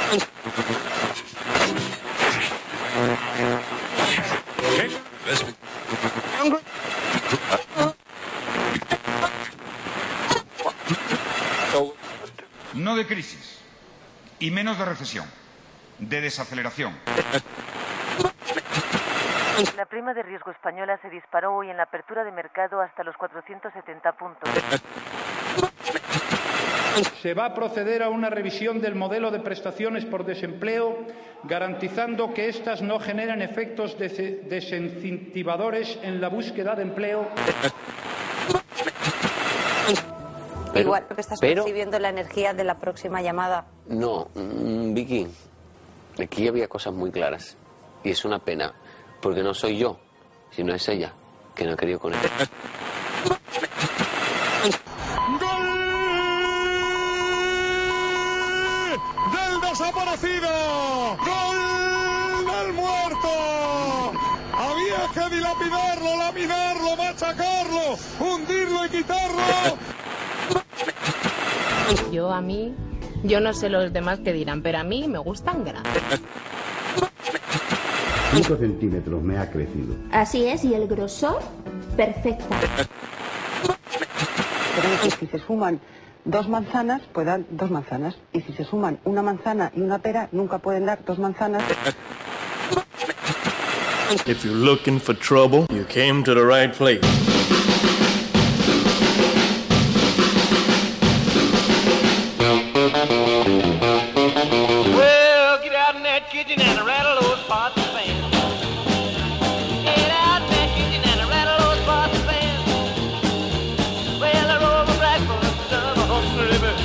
No de crisis, y menos de recesión, de desaceleración. La prima de riesgo española se disparó hoy en la apertura de mercado hasta los 470 puntos. Se va a proceder a una revisión del modelo de prestaciones por desempleo, garantizando que éstas no generen efectos desincentivadores en la búsqueda de empleo. Igual que estás percibiendo la energía de la próxima llamada. No, Vicky, aquí había cosas muy claras. Y es una pena, porque no soy yo, sino es ella, que no ha querido con él. ¡Del desaparecido! ¡Gol del muerto! Había que dilapidarlo, laminarlo, machacarlo, hundirlo y quitarlo. Yo no sé los demás qué dirán, pero a mí me gustan grandes. 5 centímetros me ha crecido. Así es, y el grosor, perfecta. Pero si se suman 2 manzanas, pues dan 2 manzanas. Y si se suman una manzana y una pera, nunca pueden dar 2 manzanas. If you're looking for trouble, you came to the right place. Well, get out in that kitchen and rattle those pots and pans. Get out in that kitchen and rattle those pots and pans. Well, I roll the breakfast of a hungry bird.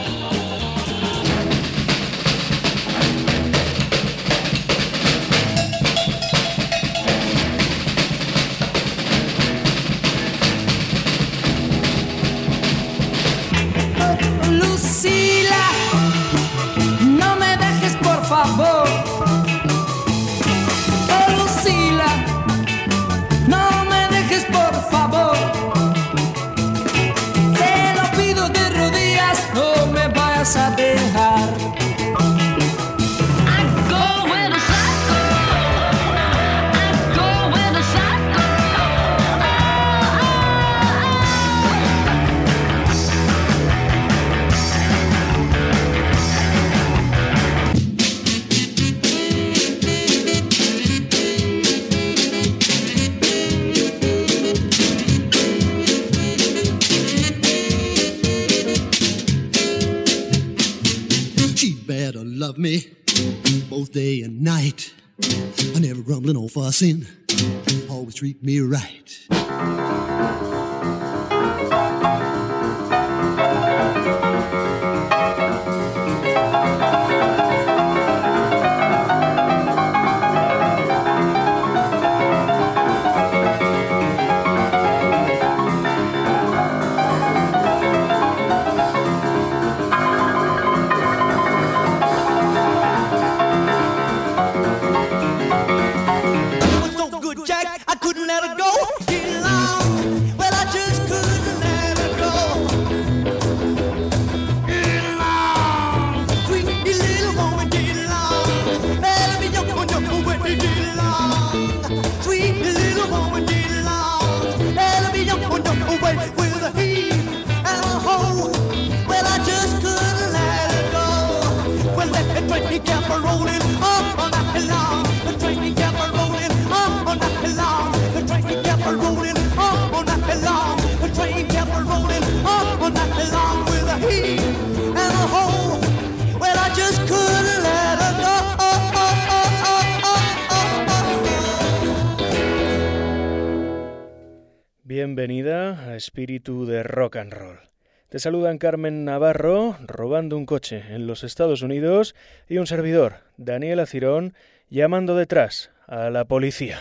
Lucila, no me dejes por favor. Oh, Lucila, no me dejes por favor. Te lo pido de rodillas, no me vayas a dejar. Love me both day and night. I never grumbling or fussing. Always treat me right. Bienvenida a Espíritu de Rock and Roll. Te saludan Carmen Navarro, robando un coche en los Estados Unidos, y un servidor, Daniel Acirón, llamando detrás a la policía.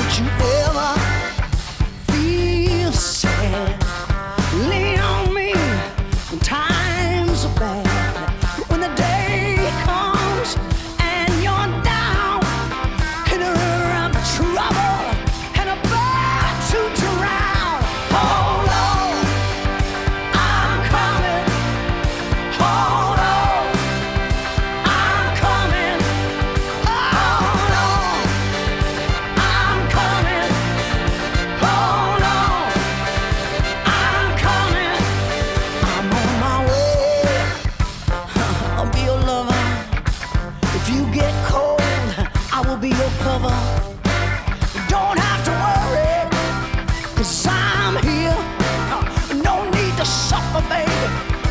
Lean on me.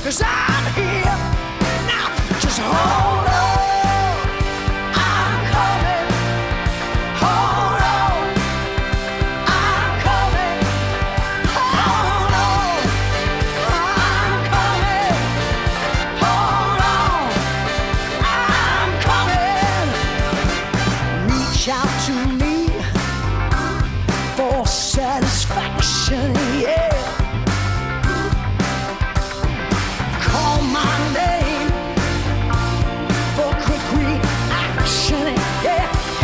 'cause I'm here. Now just hold on, I'm coming. Hold on, I'm coming. Hold on, I'm coming. Hold on, I'm coming. Reach out to me for satisfaction, yeah. Call my name for quick reaction, yeah.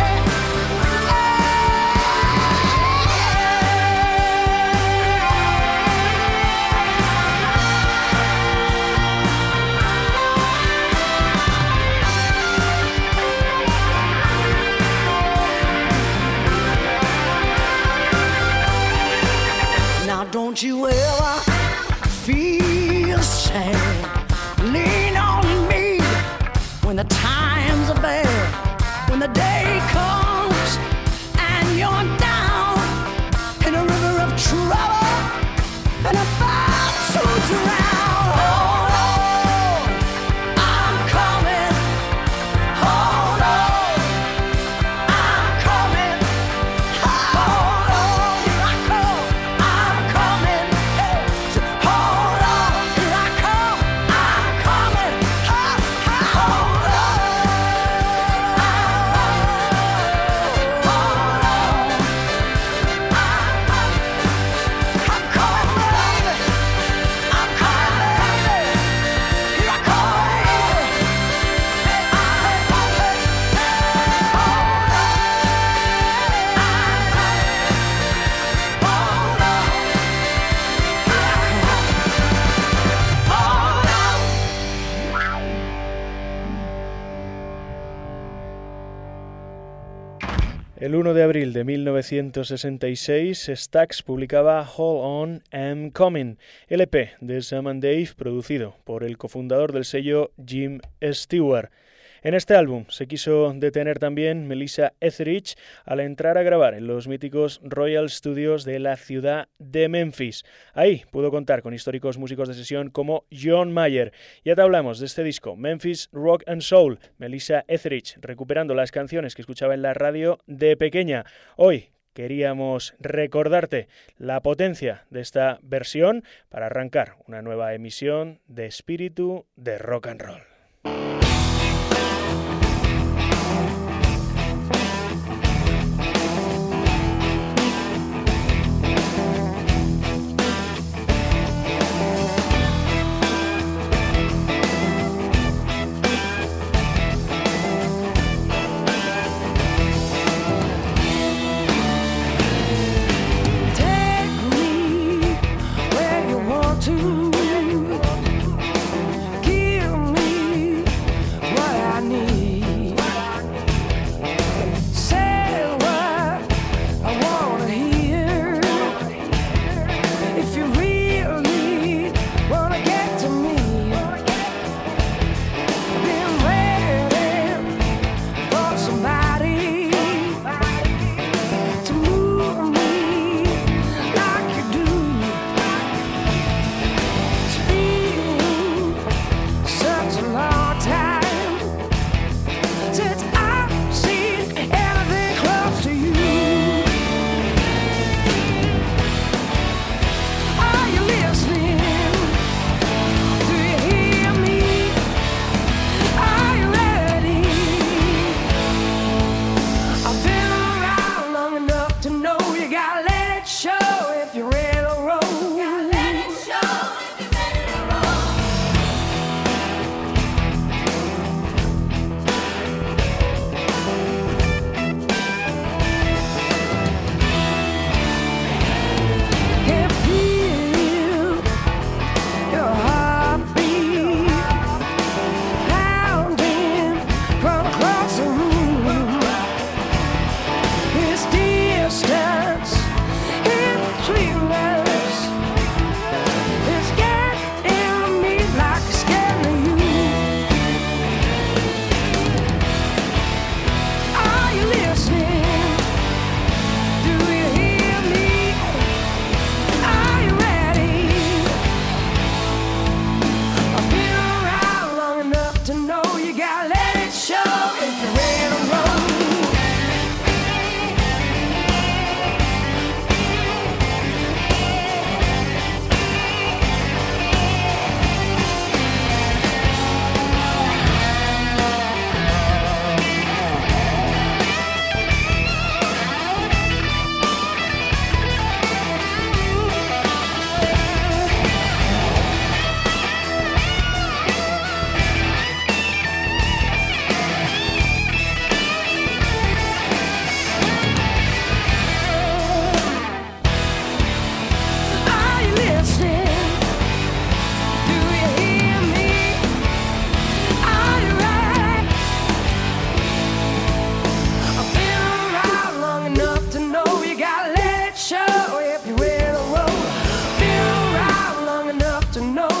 Now don't you ever feel sad. Lean on me when the times are bad. When the day comes and you're down in a river of trouble and about to drown. Hold on, I'm coming. Hold on, I'm coming. Hold on, here I come. I'm coming. Hey, hold on, here I come. I'm coming. Hold on. El 1 de abril de 1966, Stax publicaba Hold On, I'm Coming, el EP de Sam and Dave, producido por el cofundador del sello Jim Stewart. En este álbum se quiso detener también Melissa Etheridge al entrar a grabar en los míticos Royal Studios de la ciudad de Memphis. Ahí pudo contar con históricos músicos de sesión como John Mayer. Ya te hablamos de este disco, Memphis Rock and Soul, Melissa Etheridge recuperando las canciones que escuchaba en la radio de pequeña. Hoy queríamos recordarte la potencia de esta versión para arrancar una nueva emisión de Espíritu de Rock and Roll. To give me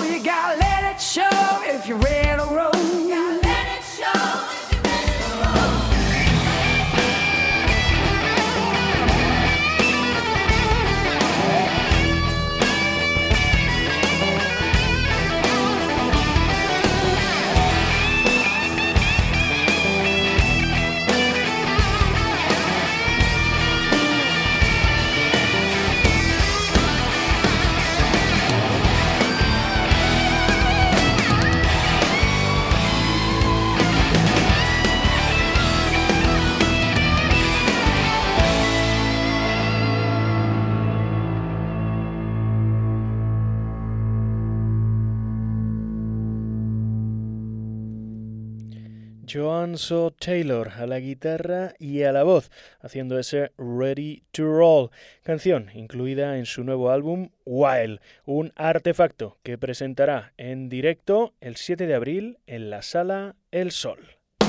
you gotta let it show if you're ready to roll. You gotta let it show if you're ready to roll. Joan So Taylor a la guitarra y a la voz, haciendo ese Ready to Roll, canción incluida en su nuevo álbum Wild, un artefacto que presentará en directo el 7 de abril en la Sala El Sol.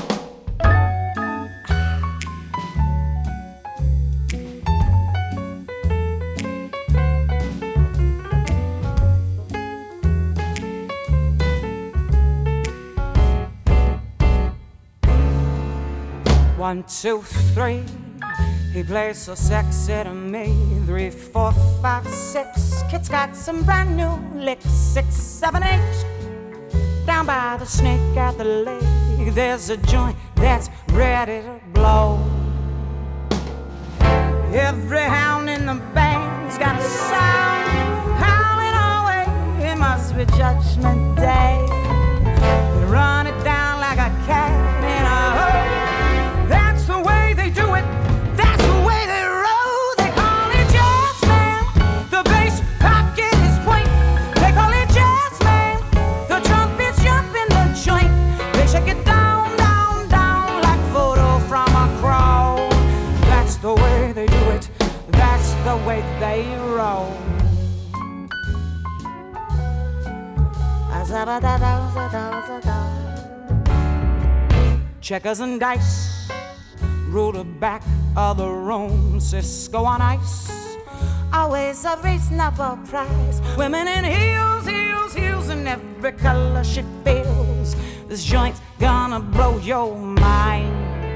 One, two, three. He plays so sexy to me. 3, 4, 5, 6. Kid's got some brand new licks. 6, 7, 8. Down by the snake at the lake, there's a joint that's ready to blow. Every hound in the band's got a sound howling away. It must be Judgment Day. They run it down like a cat in a hole. That's the way they do it. That's the way they roll. They call it jazz, man. The bass pocket is point. They call it jazz, man. The trumpets jump in the joint. They shake it down, down, down like photo from a crowd. That's the way they do it. That's the way they roll. Checkers and dice rule the back of the room. Cisco on ice, always a reasonable price. Women in heels, heels, heels in every color she feels. This joint's gonna blow your mind.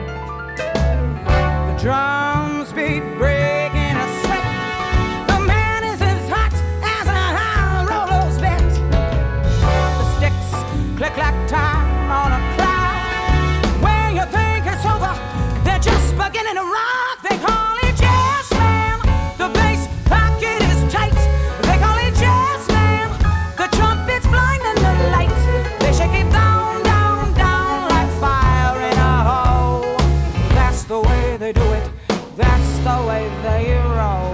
The drums beat breaking a sweat. The man is as hot as a high roller's bet. The sticks click like time on a cloud. When you think it's over, they're just beginning to rock. They call it jazz, man. The bass pocket is tight. They call it jazz, man. The trumpets blinding the light. They shake it down, down, down like fire in a hole. That's the way they do it. That's the way they roll.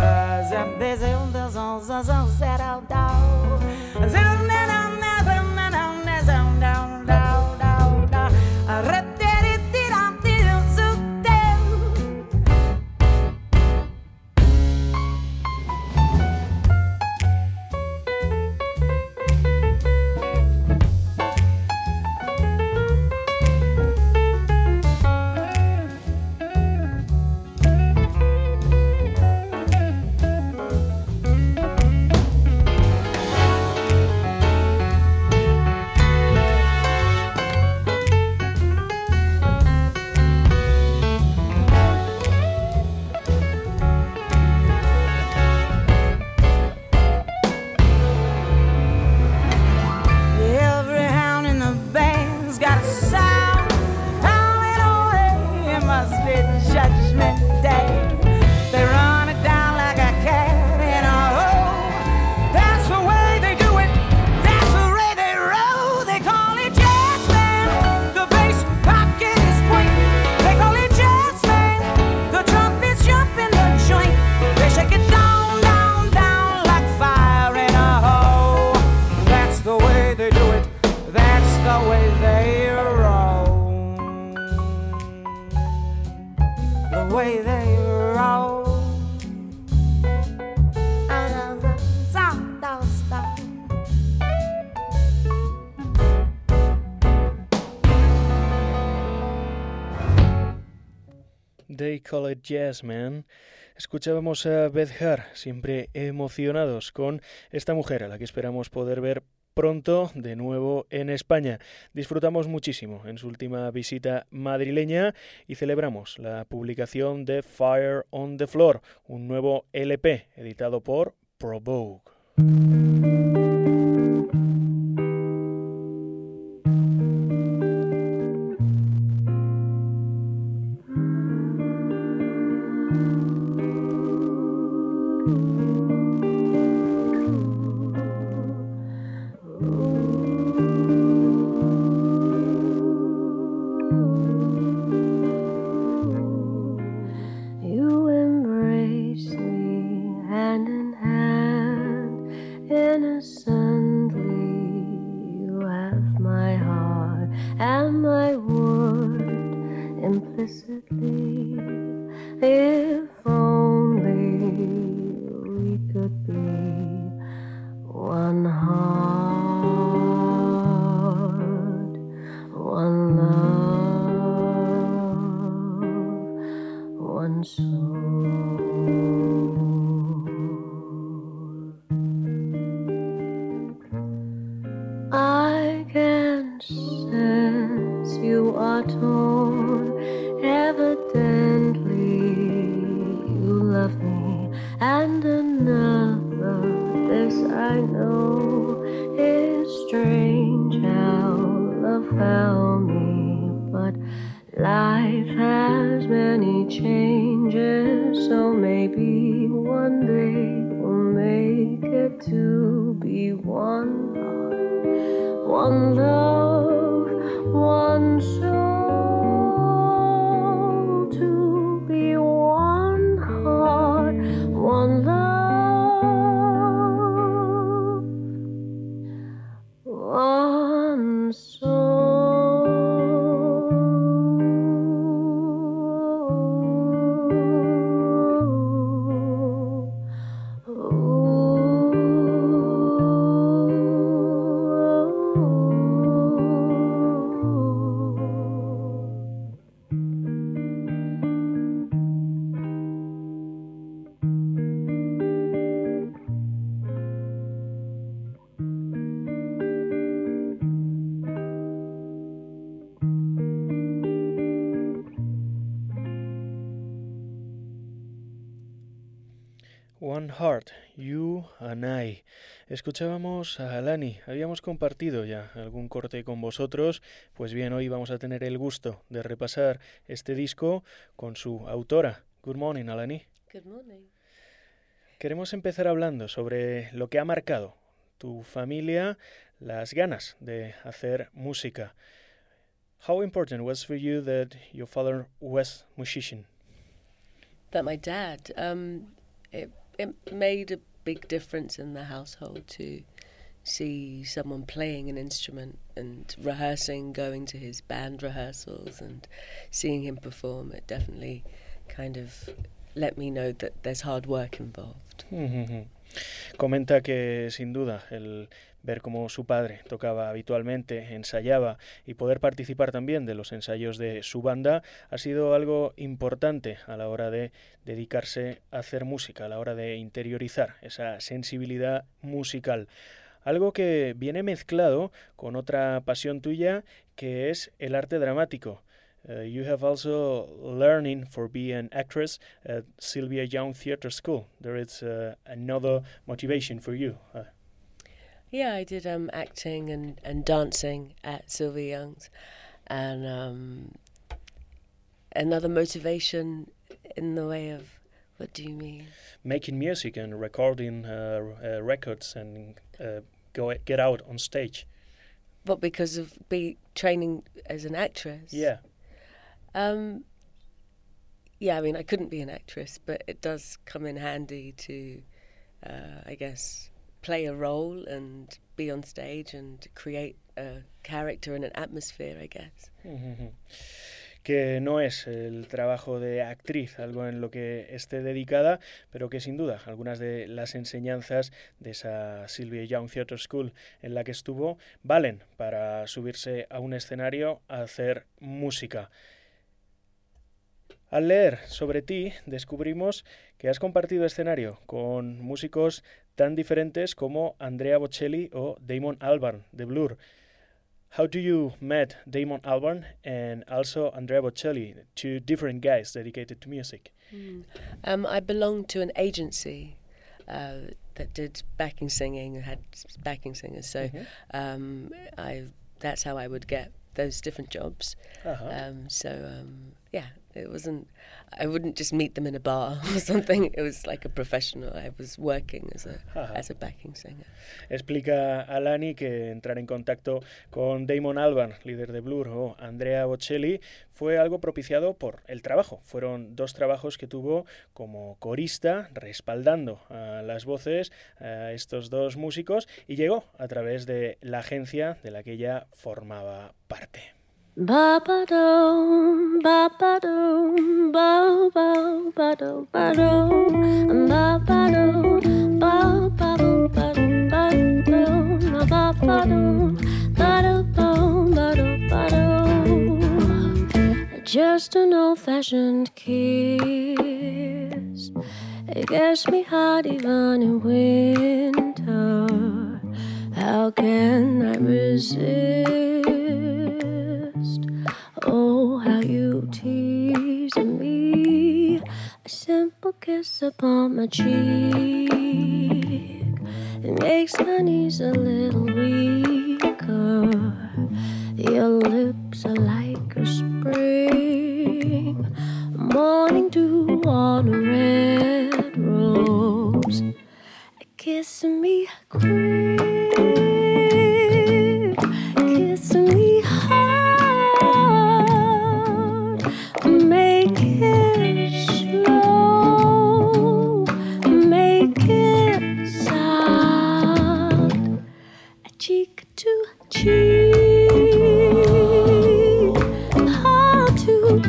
They Call It Jazz, Man. Escuchábamos a Beth Hart, siempre emocionados con esta mujer a la que esperamos poder ver pronto de nuevo en España. Disfrutamos muchísimo en su última visita madrileña y celebramos la publicación de Fire on the Floor, un nuevo LP editado por Provoke. One Heart, You and I. Escuchábamos a Alani, habíamos compartido ya algún corte con vosotros, pues bien, hoy vamos a tener el gusto de repasar este disco con su autora. Good morning, Alani. Good morning. Queremos empezar hablando sobre lo que ha marcado tu familia, las ganas de hacer música. How important was for you that your father was musician? That my dad, it made a big difference in the household to see someone playing an instrument and rehearsing, going to his band rehearsals and seeing him perform. It definitely kind of let me know that there's hard work involved. Comenta que sin duda el ver cómo su padre tocaba habitualmente, ensayaba y poder participar también de los ensayos de su banda ha sido algo importante a la hora de dedicarse a hacer música, a la hora de interiorizar esa sensibilidad musical. Algo que viene mezclado con otra pasión tuya que es el arte dramático. You have also learning for being an actress at Sylvia Young Theatre School. There is another motivation for you. Yeah, I did acting and dancing at Sylvia Young's, and another motivation in the way of, what do you mean? Making music and recording records and get out on stage. But because of training as an actress? Yeah. Yeah, I mean, I couldn't be an actress, but it does come in handy to, I guess, play a role and be on stage and create a character and an atmosphere, I guess. Que no es el trabajo de actriz, algo en lo que esté dedicada, pero que sin duda algunas de las enseñanzas de esa Sylvia Young Theatre School en la que estuvo valen para subirse a un escenario a hacer música. Al leer sobre ti, descubrimos que has compartido escenario con músicos tan diferentes como Andrea Bocelli o Damon Albarn de Blur. How do you met Damon Albarn and also Andrea Bocelli, two different guys dedicated to music? I belonged to an agency that did backing singing, had backing singers. So that's how I would get those different jobs. It wasn't. I wouldn't just meet them in a bar or something. It was like a professional. I was working as a backing singer. Explica Alani que entrar en contacto con Damon Albarn, líder de Blur, o Andrea Bocelli, fue algo propiciado por el trabajo. Fueron 2 trabajos que tuvo como corista, respaldando a las voces a estos 2 músicos, y llegó a través de la agencia de la que ella formaba parte. Ba-ba-dum, ba-ba-dum, ba-ba-dum, ba-dum, ba-dum, ba-ba-dum, ba-ba-dum, ba-dum, ba-ba-dum, ba-dum, ba-dum, ba-dum. Just an old-fashioned kiss. It gets me hot even in winter. How can I resist? Oh, how you tease me. A simple kiss upon my cheek. It makes my knees a little weaker. Your lips are like a spring morning dew on a red rose. Kiss me quick, kiss me hard, make it slow, make it soft, cheek to cheek, palm to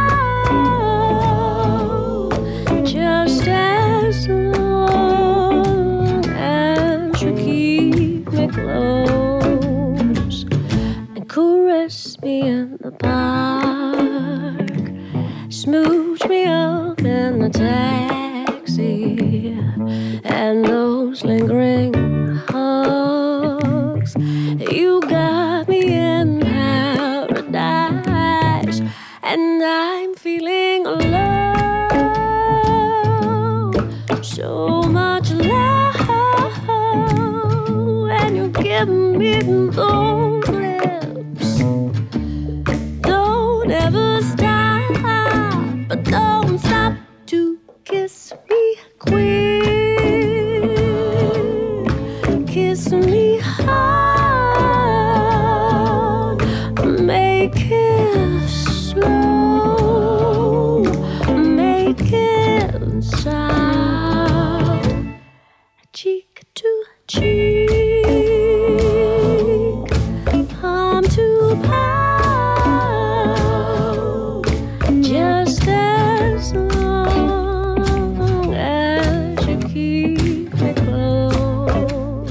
palm, just as long as you keep me close and caress me in the park, smooch me up in the taxi, and those lingering hugs. You got me in paradise, and I'm feeling love, so much love, and you give me those lips. Don't ever stop, but don't stop to kiss me quick, kiss me hard, make it slow, make it sound, cheek to cheek, palm to palm, just as long as you keep me close,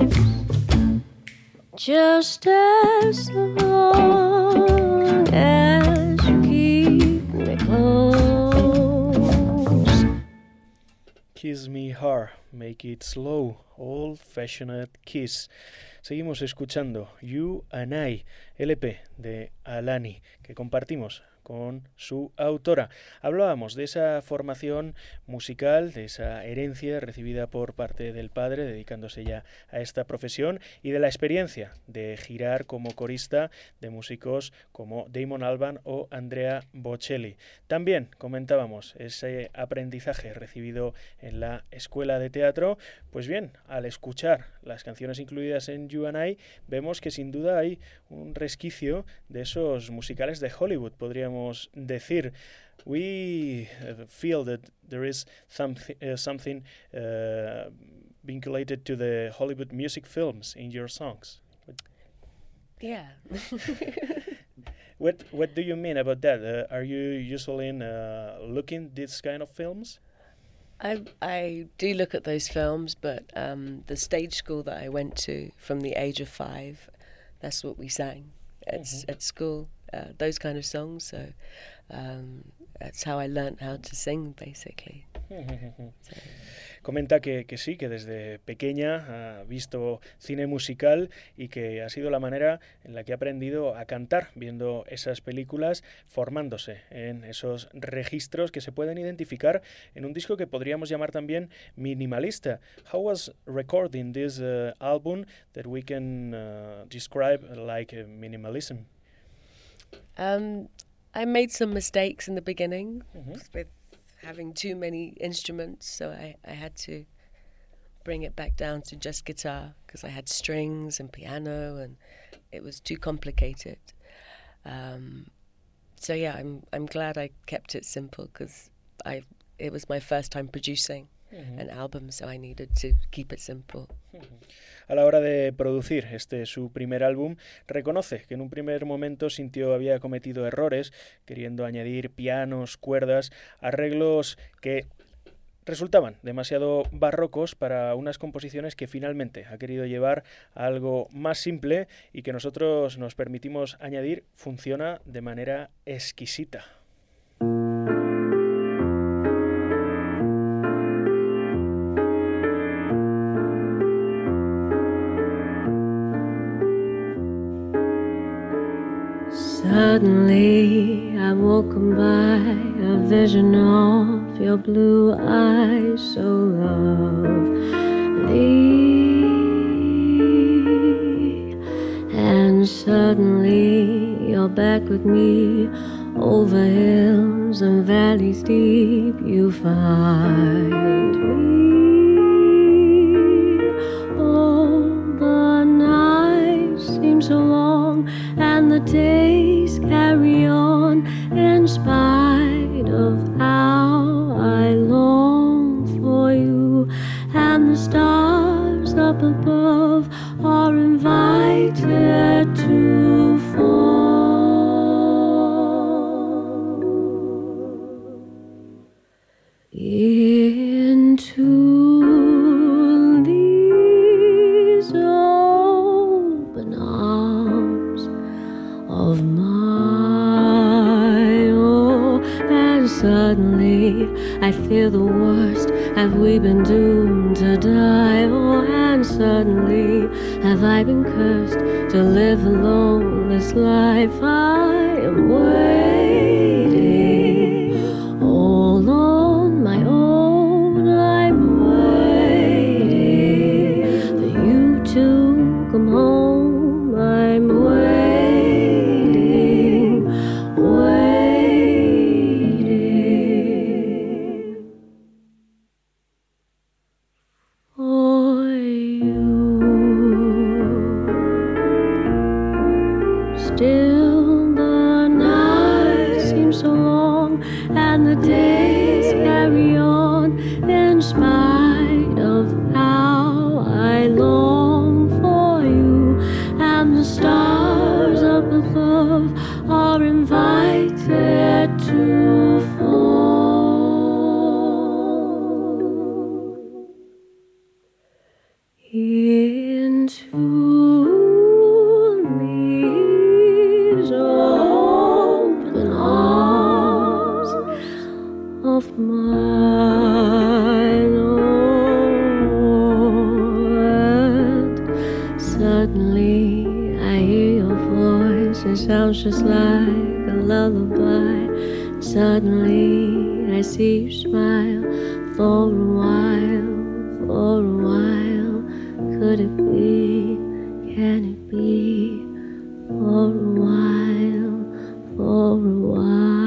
just as long as you keep me close. Kiss me hard, make it slow, old-fashioned kiss. Seguimos escuchando You and I, LP de Alani, que compartimos con su autora. Hablábamos de esa formación musical, de esa herencia recibida por parte del padre, dedicándose ya a esta profesión, y de la experiencia de girar como corista de músicos como Damon Albarn o Andrea Bocelli. También comentábamos ese aprendizaje recibido en la escuela de teatro. Pues bien, al escuchar las canciones incluidas en You and I, vemos que sin duda hay un resquicio de esos musicales de Hollywood, podríamos decir. We feel that there is something vinculated to the Hollywood music films in your songs. Yeah. What do you mean about that? Are you usually looking these kind of films? I do look at those films, but the stage school that I went to from the age of 5, that's what we sang at school, those kind of songs. So that's how I learned how to sing, basically. Comenta que sí, que desde pequeña ha visto cine musical y que ha sido la manera en la que ha aprendido a cantar, viendo esas películas, formándose en esos registros que se pueden identificar en un disco que podríamos llamar también minimalista. How was recording this album that we can describe like minimalism? I made some mistakes in the beginning with having too many instruments, so I had to bring it back down to just guitar because I had strings and piano and it was too complicated. So yeah, I'm glad I kept it simple because it was my first time producing an album, so I needed to keep it simple. A la hora de producir su primer álbum, reconoce que en un primer momento sintió había cometido errores, queriendo añadir pianos, cuerdas, arreglos que resultaban demasiado barrocos para unas composiciones que finalmente ha querido llevar a algo más simple y que nosotros nos permitimos añadir funciona de manera exquisita. Suddenly I'm woken by a vision of your blue eyes so lovely, and suddenly you're back with me over hills and valleys deep. You find me. Oh, the nights seem so long and the days carry on in spite of how I long for you, and the stars up above are invited to fall into these open arms of mine. Oh, and suddenly I fear the worst. Have we been doomed to die? Oh, and suddenly have I been cursed to live alone this life? I am waiting all on my own. I'm waiting for you to come home. I'm waiting, waiting for you. Still the nights seem so long and the days carry on in spite of how I long for you, and the stars up above are invited to fall into these open arms of mine. Oh, and suddenly I hear your voice. It sounds just like a lullaby. Suddenly I see you smile for a while, for a while. Could it be? Can it be? For a while, for a while.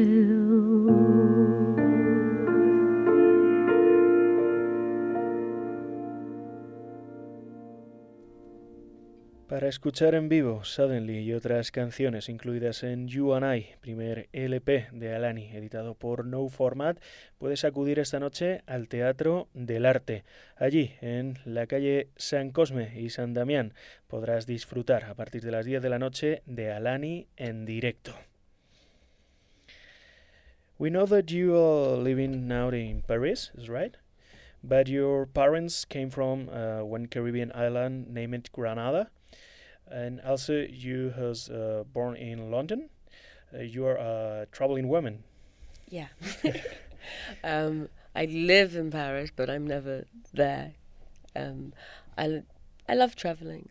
Para escuchar en vivo Suddenly y otras canciones incluidas en You and I, primer LP de Alani, editado por No Format, puedes acudir esta noche al Teatro del Arte. Allí, en la calle San Cosme y San Damián, podrás disfrutar a partir de las 10 de la noche de Alani en directo. We know that you are living now in Paris, is right? But your parents came from one Caribbean island named Granada. And also you was born in London. You are a traveling woman. Yeah. I live in Paris, but I'm never there. I love traveling.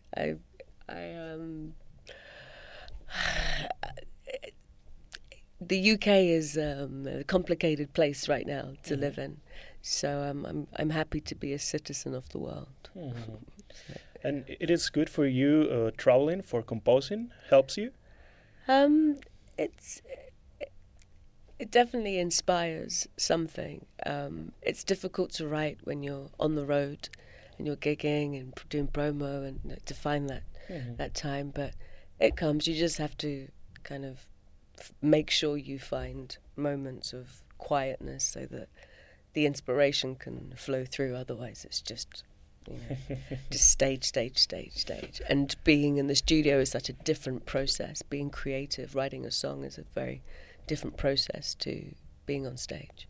The UK is a complicated place right now to live in, so I'm happy to be a citizen of the world. And it is good for you traveling for composing? Helps you? It definitely inspires something. It's difficult to write when you're on the road and you're gigging and doing promo and to find that time, but it comes. You just have to kind of make sure you find moments of quietness so that the inspiration can flow through. Otherwise, it's just just stage. And being in the studio is such a different process. Being creative, writing a song is a very different process to being on stage.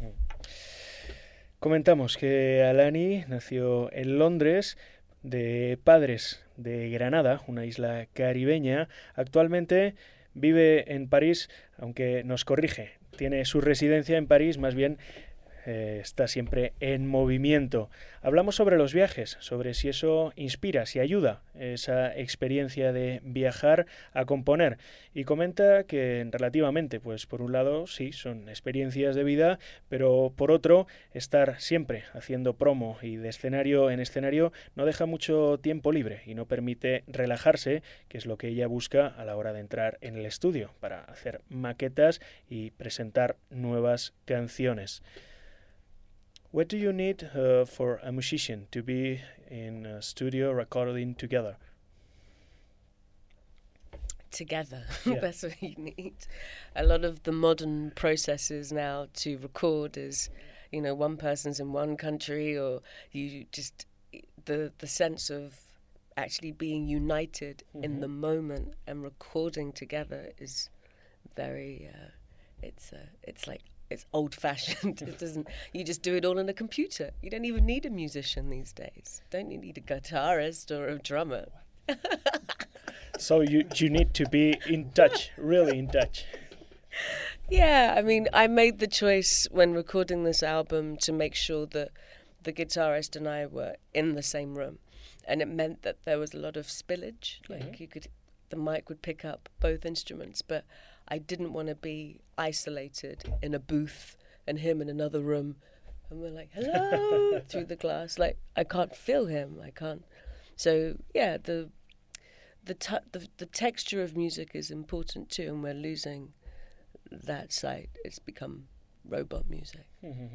Comentamos que Alani nació en Londres de padres de Granada, una isla caribeña. Actualmente vive en París, aunque nos corrige, tiene su residencia en París, más bien está siempre en movimiento. Hablamos sobre los viajes, sobre si eso inspira, si ayuda esa experiencia de viajar a componer. Y comenta que relativamente, pues por un lado sí, son experiencias de vida, pero por otro, estar siempre haciendo promo y de escenario en escenario no deja mucho tiempo libre y no permite relajarse, que es lo que ella busca a la hora de entrar en el estudio, para hacer maquetas y presentar nuevas canciones. What do you need for a musician to be in a studio recording together? Together, Yeah. that's what you need. A lot of the modern processes now to record is, one person's in one country, or you just the sense of actually being united in the moment and recording together is very. It's old-fashioned. It doesn't. You just do it all on a computer. You don't even need a musician these days. Don't you need a guitarist or a drummer? So you need to be in touch, really in touch. Yeah, I mean, I made the choice when recording this album to make sure that the guitarist and I were in the same room, and it meant that there was a lot of spillage. Like the mic would pick up both instruments, but I didn't want to be isolated in a booth and him in another room, and we're like, hello, through the glass. Like, I can't feel him. I can't. So yeah, the texture of music is important too, and we're losing that side. It's become robot music.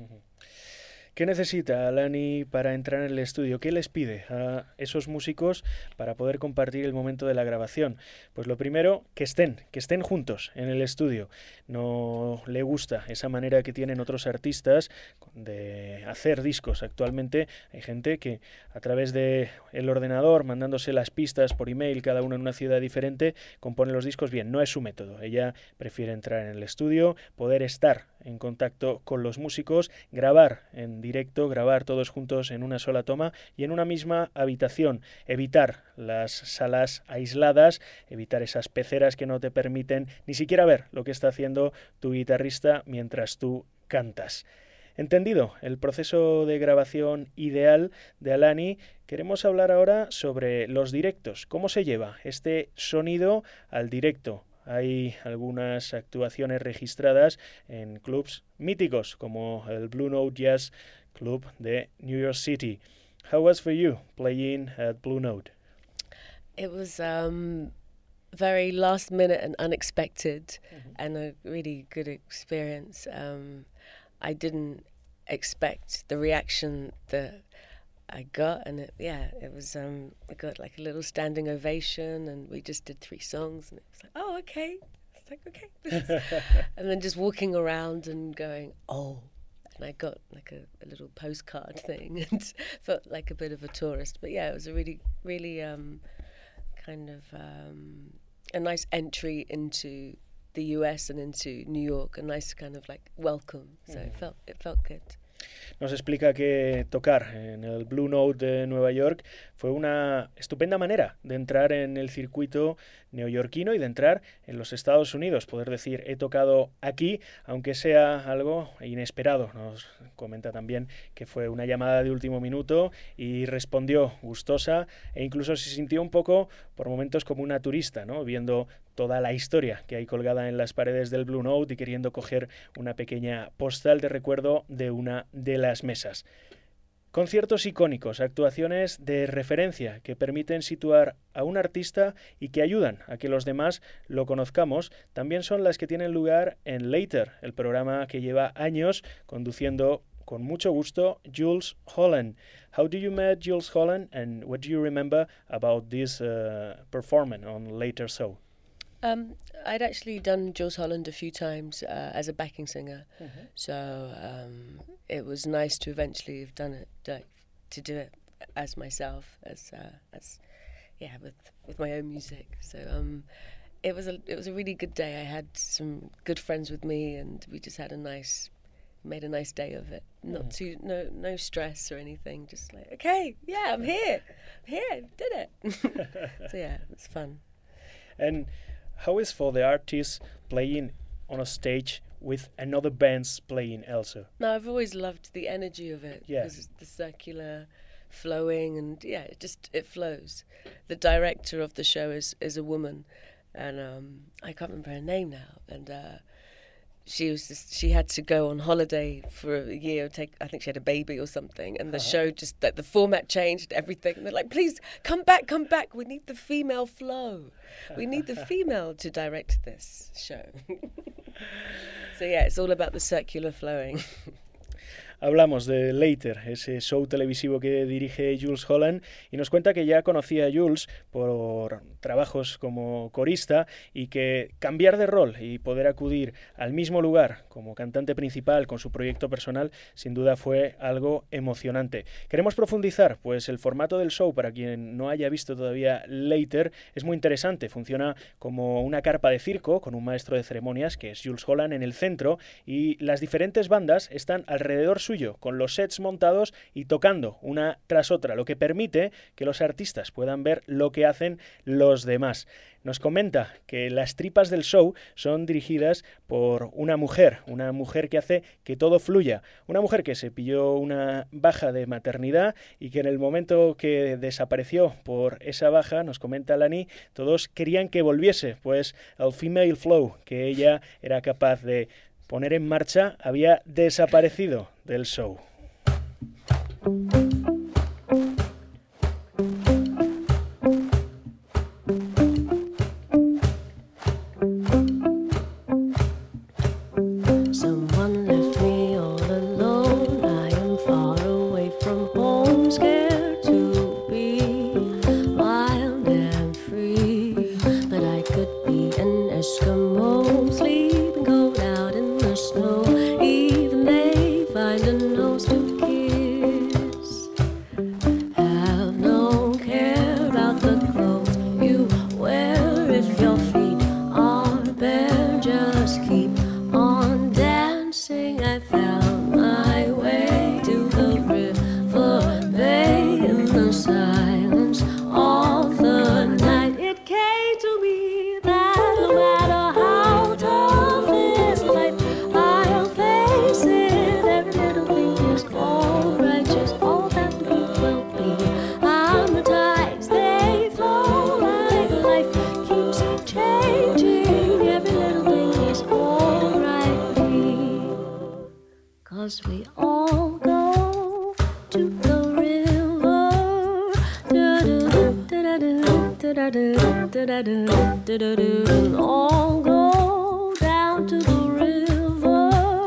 ¿Qué necesita Alani para entrar en el estudio? ¿Qué les pide a esos músicos para poder compartir el momento de la grabación? Pues lo primero, que estén juntos en el estudio. No le gusta esa manera que tienen otros artistas de hacer discos. Actualmente hay gente que a través del ordenador, mandándose las pistas por email, cada uno en una ciudad diferente, compone los discos bien. No es su método. Ella prefiere entrar en el estudio, poder estar en contacto con los músicos, grabar en directo, grabar todos juntos en una sola toma y en una misma habitación, evitar las salas aisladas, evitar esas peceras que no te permiten ni siquiera ver lo que está haciendo tu guitarrista mientras tú cantas. Entendido el proceso de grabación ideal de Alani, queremos hablar ahora sobre los directos. ¿Cómo se lleva este sonido al directo? Hay algunas actuaciones registradas en clubs míticos como el Blue Note Jazz Club de New York City. How was for you playing at Blue Note? It was very last minute and unexpected, and a really good experience. I didn't expect the reaction that I got, and it was I got like a little standing ovation, and we just did 3 songs, and it was like, oh, okay. It's like, okay. And then just walking around and going, oh, and I got like a little postcard thing and felt like a bit of a tourist. But yeah, it was a really, really kind of a nice entry into the US and into New York, a nice kind of like welcome. So it felt good. Nos explica que tocar en el Blue Note de Nueva York fue una estupenda manera de entrar en el circuito neoyorquino y de entrar en los Estados Unidos. Poder decir, he tocado aquí, aunque sea algo inesperado. Nos comenta también que fue una llamada de último minuto y respondió gustosa e incluso se sintió un poco, por momentos, como una turista, ¿no? Viendo toda la historia que hay colgada en las paredes del Blue Note y queriendo coger una pequeña postal de recuerdo de una de las mesas. Conciertos icónicos, actuaciones de referencia que permiten situar a un artista y que ayudan a que los demás lo conozcamos, también son las que tienen lugar en Later, el programa que lleva años conduciendo con mucho gusto Jools Holland. How do you met Jools Holland and what do you remember about this performance on Later show? I'd actually done Jools Holland a few times as a backing singer, so it was nice to eventually have done it, to do it as myself, as with my own music. So it was a really good day. I had some good friends with me, and we just made a nice day of it. No stress or anything. Just like, okay, yeah, I'm here, did it. So yeah, it was fun. And how is for the artist playing on a stage with another band's playing also? No, I've always loved the energy of it. Yeah. Because it's the circular flowing and it flows. The director of the show is a woman, and I can't remember her name now, and she had to go on holiday for a year. I think she had a baby or something, and the show just the format changed, everything. And they're like, "Please come back! We need the female flow. We need the female to direct this show." So yeah, it's all about the circular flowing. Hablamos de Later, ese show televisivo que dirige Jools Holland, y nos cuenta que ya conocía a Jools por trabajos como corista y que cambiar de rol y poder acudir al mismo lugar como cantante principal con su proyecto personal sin duda fue algo emocionante. Queremos profundizar, pues el formato del show, para quien no haya visto todavía Later, es muy interesante. Funciona como una carpa de circo con un maestro de ceremonias que es Jools Holland en el centro y las diferentes bandas están alrededor suyo con los sets montados y tocando una tras otra, lo que permite que los artistas puedan ver lo que hacen los demás. Nos comenta que las tripas del show son dirigidas por una mujer que hace que todo fluya, una mujer que se pilló una baja de maternidad y que en el momento que desapareció por esa baja, nos comenta Lani, todos querían que volviese, pues el female flow que ella era capaz de poner en marcha había desaparecido del show. Someone left me all alone. I am far away from home, scared to be wild and free. But I could be an Eskimo, sleeping cold out in the snow. Even they find a nose to kiss. Have no care about the clothes you wear. If your feet are bare, just keep on dancing. I found my way to the river bay in the silence of the night. It came to me that no matter how tough this life, I'll face it. Every little thing is alright, just all that we will be. On the tides they flow, like life keeps changing. Every little thing is alright. 'Cause we all go to the river. And all go down to the river.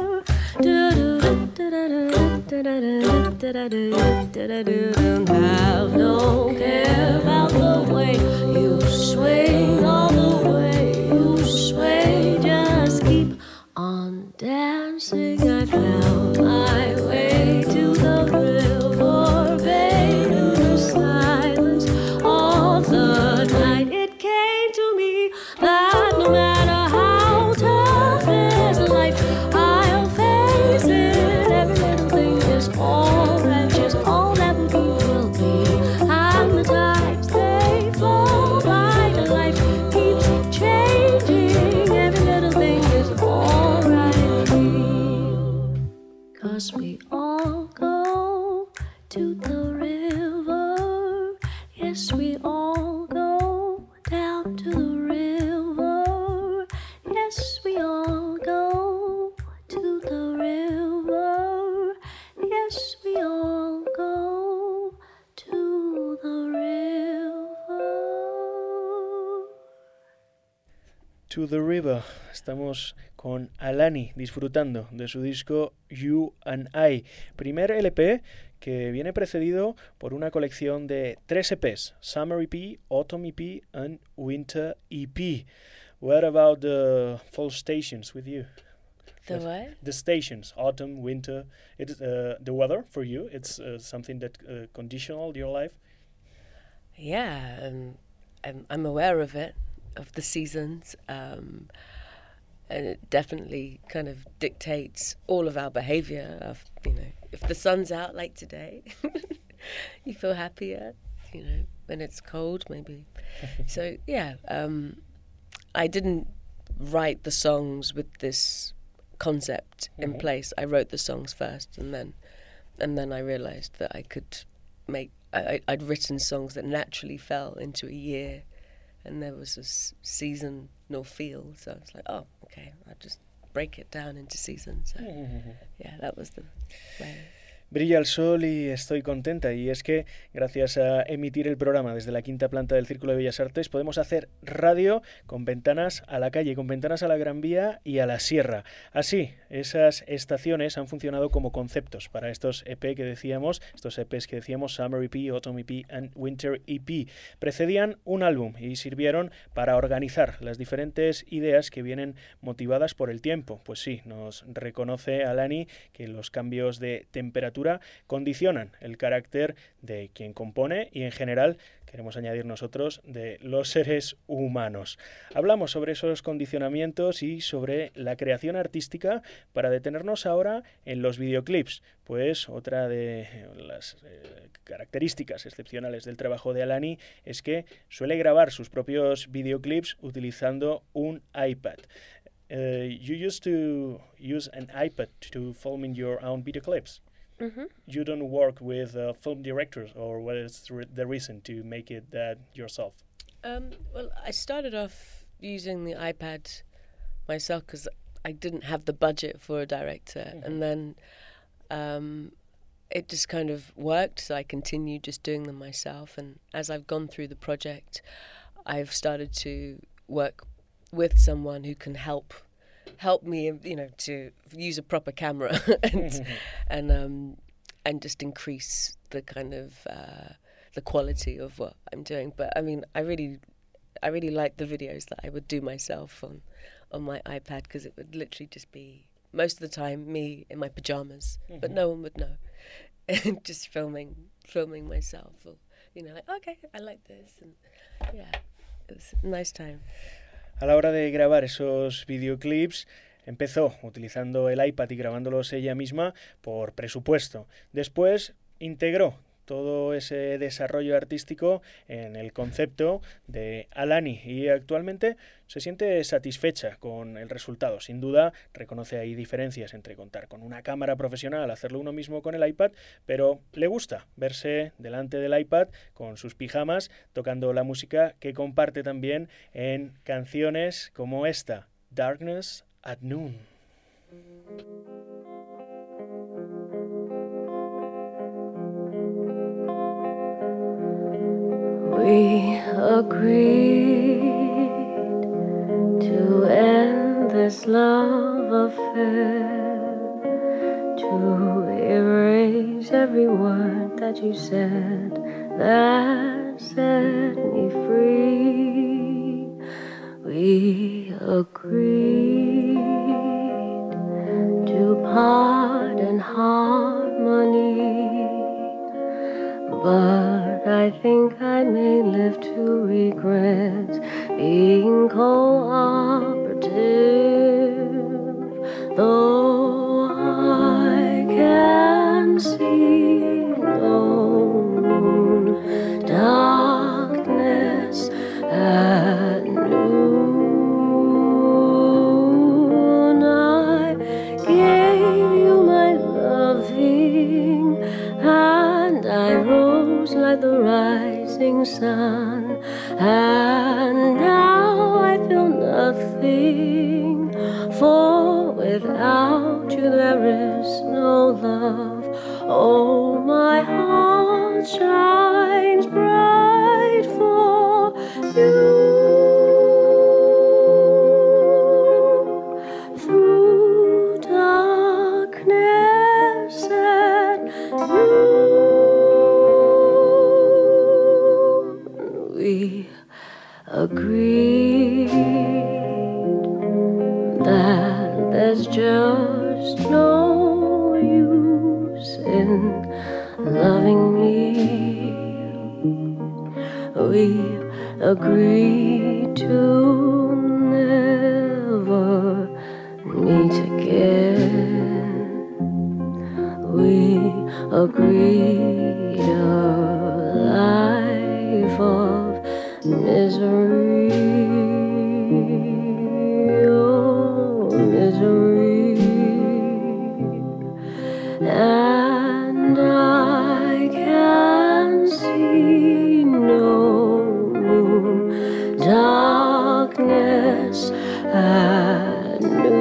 Have no care about the way you swing, all the way you sway. Just keep on dancing. I found my way to the river bay, to the silence of the night. It came to me that no matter how tough is life, I'll face it. Every little thing river. Yes, we all go to the river. Yes, we all go to the river. To the River. Estamos con Alani disfrutando de su disco You and I, primer LP que viene precedido por una colección de 3 EPs, Summer EP, Autumn EP and Winter EP. What about the fall stations with you? The what? The stations, autumn, winter. It's the weather for you. It's something that conditional your life. Yeah, I'm aware of it, of the seasons, and it definitely kind of dictates all of our behavior. Of, you know, if the sun's out like today, you feel happier. You know, when it's cold, maybe. So yeah, I didn't write the songs with this concept in place. I wrote the songs first, and then I realized that I could make. I'd written songs that naturally fell into a year, and there was a seasonal feel. So I was like, oh, okay, I'll just break it down into seasons. So, yeah, that was the way. Brilla el sol y estoy contenta, y es que gracias a emitir el programa desde la quinta planta del Círculo de Bellas Artes podemos hacer radio con ventanas a la calle, con ventanas a la Gran Vía y a la Sierra. Así, esas estaciones han funcionado como conceptos para estos EP que decíamos, estos EPs que decíamos, Summer EP, Autumn EP and Winter EP. Precedían un álbum y sirvieron para organizar las diferentes ideas que vienen motivadas por el tiempo. Pues sí, nos reconoce Alani que los cambios de temperatura condicionan el carácter de quien compone y en general, queremos añadir nosotros, de los seres humanos. Hablamos sobre esos condicionamientos y sobre la creación artística para detenernos ahora en los videoclips, pues otra de las características excepcionales del trabajo de Alani es que suele grabar sus propios videoclips utilizando un iPad. You used to use an iPad to film your own videoclips. Mm-hmm. You don't work with film directors, or what is the reason to make it that yourself? Well, I started off using the iPad myself because I didn't have the budget for a director, and then it just kind of worked, so I continued just doing them myself. And as I've gone through the project, I've started to work with someone who can help me, you know, to use a proper camera and just increase the kind of the quality of what I'm doing. But I mean, I really like the videos that I would do myself on my iPad, because it would literally just be most of the time me in my pajamas, but no one would know, and just filming myself. Or, you know, like, okay, I like this, and yeah, it was a nice time. A la hora de grabar esos videoclips, empezó utilizando el iPad y grabándolos ella misma por presupuesto. Después integró todo ese desarrollo artístico en el concepto de Alani y actualmente se siente satisfecha con el resultado. Sin duda reconoce ahí diferencias entre contar con una cámara profesional, hacerlo uno mismo con el iPad, pero le gusta verse delante del iPad con sus pijamas tocando la música que comparte también en canciones como esta, Darkness at Noon. We agreed to end this love affair, to erase every word that you said that set me free. We agreed to part in harmony, but I think I may live to regret being cooperative, though I can see no darkness at noon. I gave you my loving, and I rose like the rising sun, and now nothing, for without you there is no love. Oh, my heart shines bright for you. Through darkness and noon, we agreed that there's just no use in loving me. We agreed to never meet again. We agreed a life of misery, oh, misery. And I can see no moon, darkness at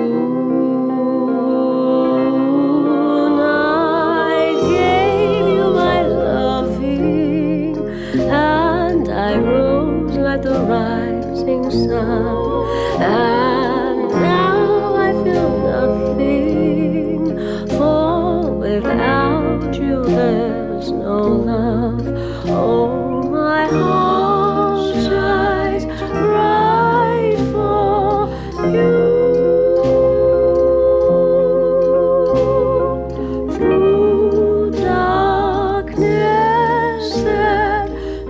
noon. I gave you my loving, and I rose like the rising sun. And now I feel nothing, for without you there's no love. Oh, my heart shines bright for you. Through darkness and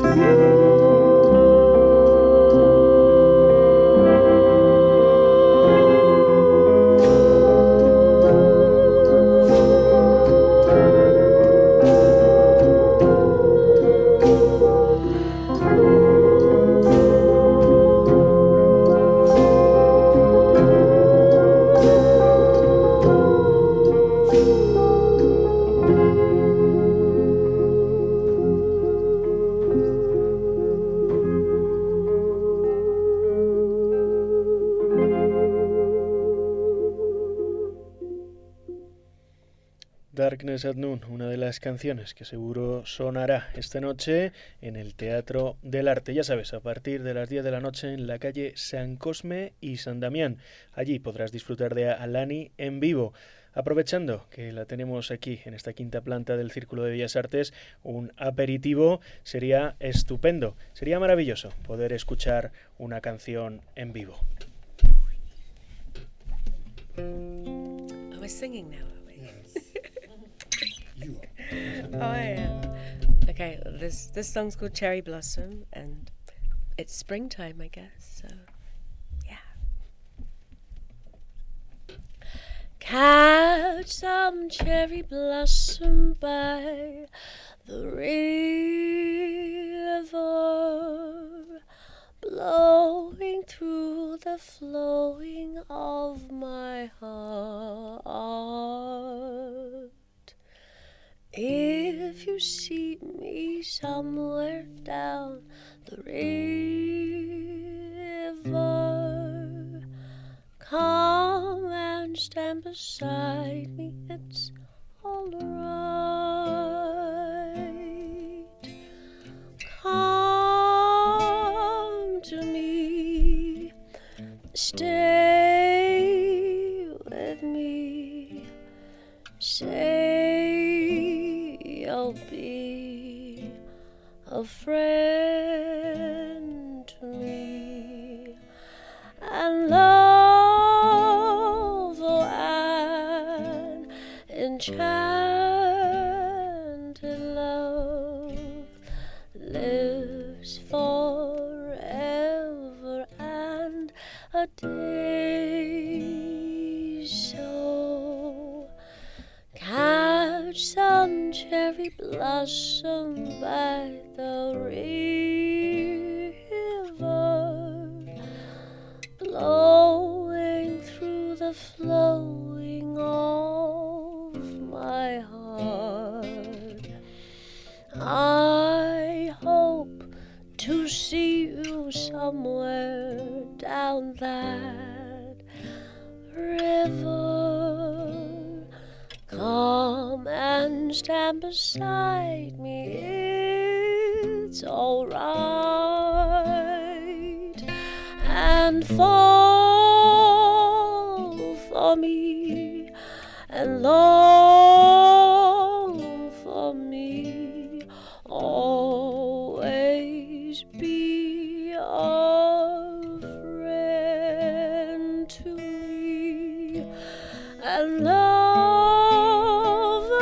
Darkness at Noon, una de las canciones que seguro sonará esta noche en el Teatro del Arte. Ya sabes, a partir de las 10 de la noche en la calle San Cosme y San Damián. Allí podrás disfrutar de Alani en vivo. Aprovechando que la tenemos aquí en esta quinta planta del Círculo de Bellas Artes, un aperitivo sería estupendo, sería maravilloso poder escuchar una canción en vivo. Oh, we're singing now, are we? Oh, yeah. Okay, this song's called Cherry Blossom, and it's springtime, I guess, so yeah. Catch some cherry blossom by the river, blowing through the flowing of my heart. If you see me somewhere down the river, come and stand beside me, it's all right. Come to me, stay with me, say you'll be a friend to me, and love, oh, an enchanted love lives forever and a day. So catch some cherry blossom by the river, blowing through the flowing of my heart. I hope to see you somewhere down that river, come and stand beside me. It's all right, and fall for me and long for me. Always be a friend to me and love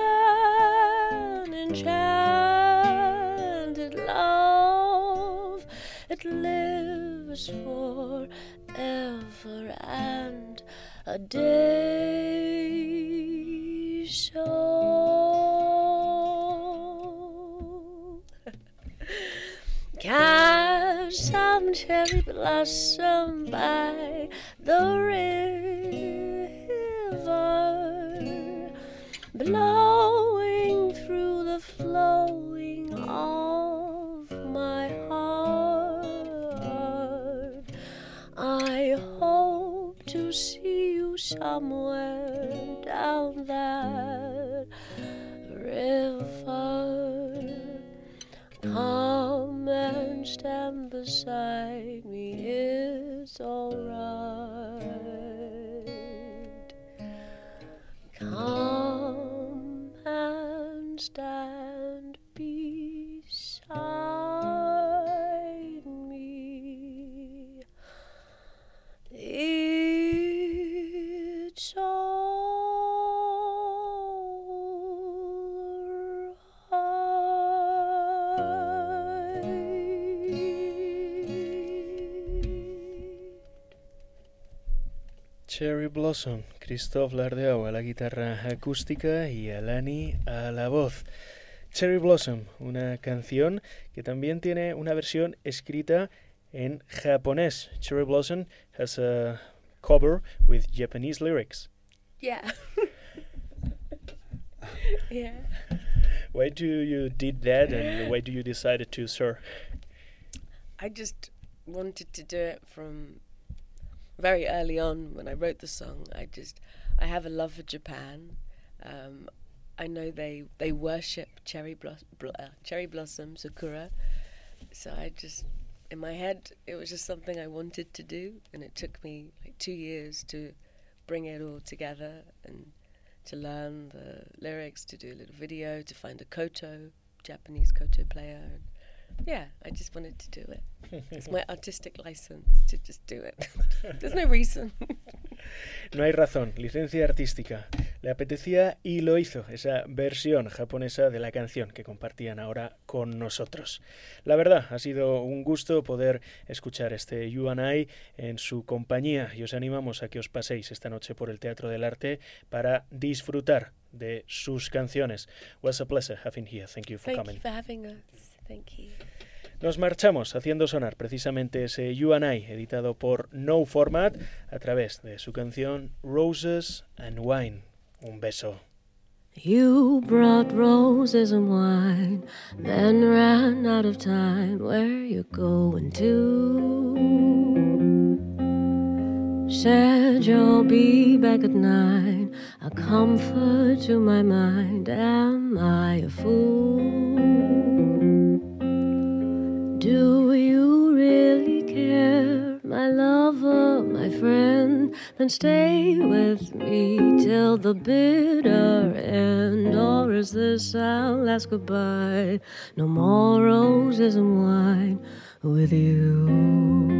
an enchanted love. It lives forever and a day so. Catch some cherry blossom by the river, blowing through the flowing of my heart. I hope to see you somewhere down that river. Come and stand beside me, it's all right. Come and stand beside me, it's all Cherry Blossom, Christophe Lardeau a la guitarra acústica y Alani a la voz. Cherry Blossom, una canción que también tiene una versión escrita en japonés. Cherry Blossom has a cover with Japanese lyrics. Yeah. Yeah. Why do you did that and why do you decided to, sir? I just wanted to do it from very early on when I wrote the song. I have a love for Japan. I know they worship cherry blossom, sakura. So I just, in my head, it was just something I wanted to do, and it took me like 2 years to bring it all together and to learn the lyrics, to do a little video, to find a koto, Japanese koto player. And yeah, I just wanted to do it. It's my artistic license to just do it. There's no reason. No hay razón, licencia artística. Le apetecía y lo hizo, esa versión japonesa de la canción que compartían ahora con nosotros. La verdad, ha sido un gusto poder escuchar este You and I en su compañía y os animamos a que os paséis esta noche por el Teatro del Arte para disfrutar de sus canciones. Was a pleasure having you here. Thank you for coming. Thank you for having us. Thank you. Nos marchamos haciendo sonar precisamente ese You and I, editado por No Format, a través de su canción Roses and Wine. Un beso. You brought roses and wine, then ran out of time. Where you going to? Said you'll be back at 9, a comfort to my mind. Am I a fool? Do you really care, my lover, my friend? Then stay with me till the bitter end. Or is this our last goodbye? No more roses and wine with you.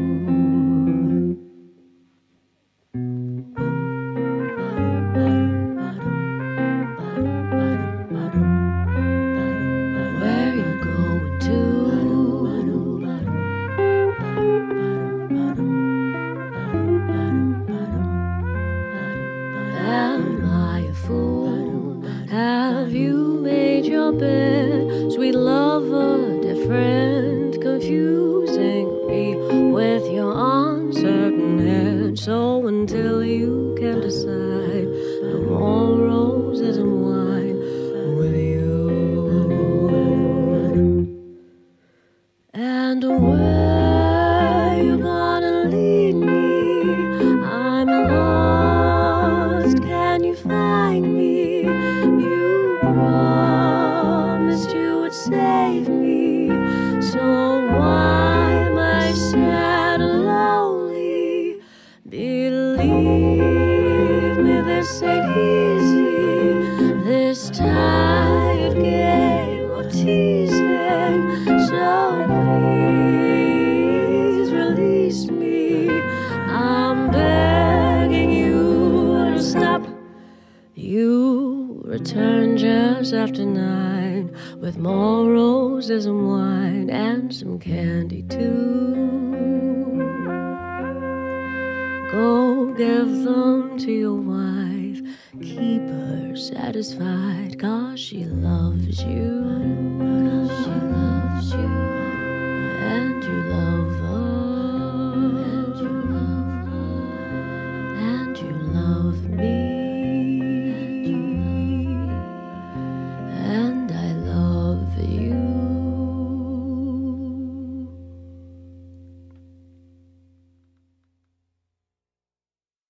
Bed, sweet lover, different, confusing me with your uncertain head. So until you can decide, no more roses and wine with you. And where you gonna lead me? I'm lost. just after 9 with more roses and wine and some candy too. Go give them to your wife, keep her satisfied, 'cause she loves you, 'cause she loves you, and you love her.